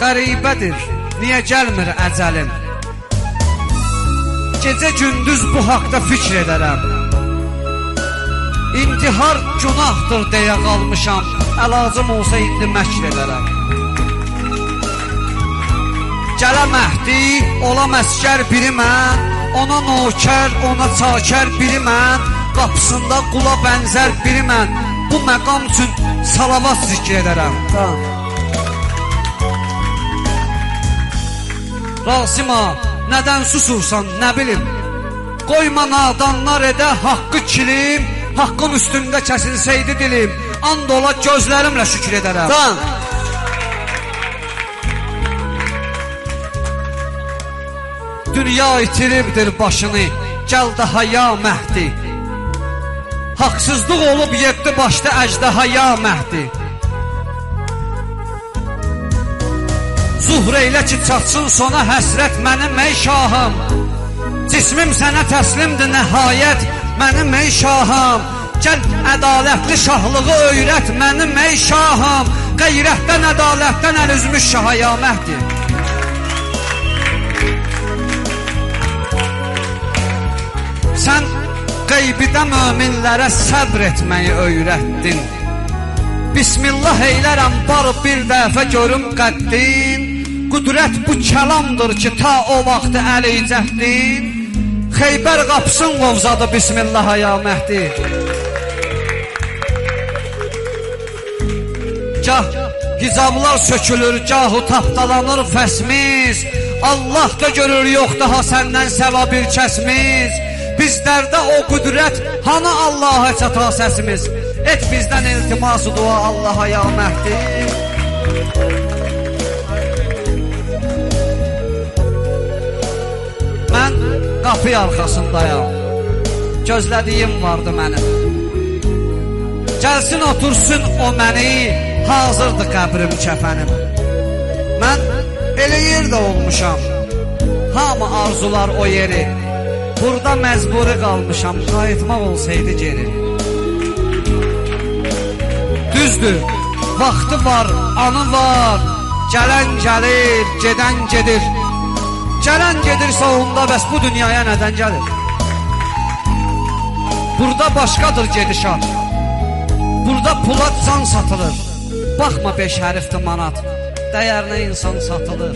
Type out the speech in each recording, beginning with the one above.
qəribədir, niyə gəlmir əcəlim? Gecə gündüz bu haqda fikr edərəm. İntihar günahdır deyə qalmışam, əlacım olsa indi məkr edərəm. Gələm əhdi, olam əskər biri mən, ona nokər, ona çakər biri mən, qapısında qula bənzər biri mən, bu məqam üçün salavat zikr edərəm. Rasima, nədən susursan, nə bilim? Qoyma nadanlar edə haqqı kilim, haqqın üstündə kəsilsəydi dilim, and ola gözlərimlə şükür edərəm. Dünya itiribdir başını, gəl daha ya məhdi. Haqsızlıq olub yeddi başda əcdaha ya məhdi. Zuhr eylə ki çatsın sona həsrət mənim ey şahım. Cismim sənə təslimdir nəhayət mənim ey şahım. Gəl ədalətli şahlığı öyrət mənim ey şahım. Qeyrətdən ədalətdən əl üzmüş şaha ya məhdi. Sən qeybidə möminlərə səbr etməyi öyrətdin. Bismillah eylərəm barı bir dəfə görüm qəddin. Qüdrət bu kəlamdır ki ta o vaxtı əleycəhdin. Xeybər qapısın qovzadı Bismillah ya məhdi. Gah hicablar sökülür, gahu tapdalanır fəsmiz. Allah da görür yox daha səndən səva bir kəsmiz. Bizlərdə o qüdrət hanı Allah'a çata səsimiz. Et bizdən iltiması dua Allah'a ya məhdi. Mən qapı arxasındayam, gözlədiyim vardı mənim. Gəlsin otursun o məni, hazırdır qəbrim kəfənim. Mən elə yerdə olmuşam, hamı arzular o yeri. Burada məcburi qalmışam, qayıtmaq olsaydı geri. Düzdür, vaxtı var, anı var. Gələn gəlir, gedən gedir. Gələn gedirsə onda bəs bu dünyaya nədən gəlir? Burada başqadır gedişat. Burada pula can satılır. Baxma 5 hərfdir manat, dəyərinə insan satılır.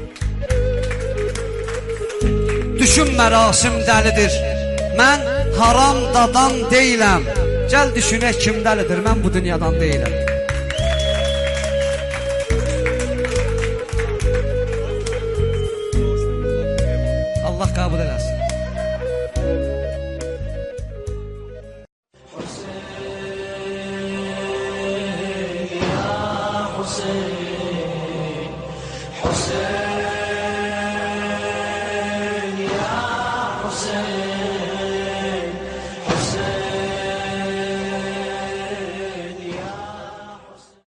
Düşün mərasim dəlidir. Mən haram dadan deyiləm. Gəl düşünək kim dəlidir, mən bu dünyadan deyiləm. Allah qəbul eləsin. Hüseyin ya Hüseyin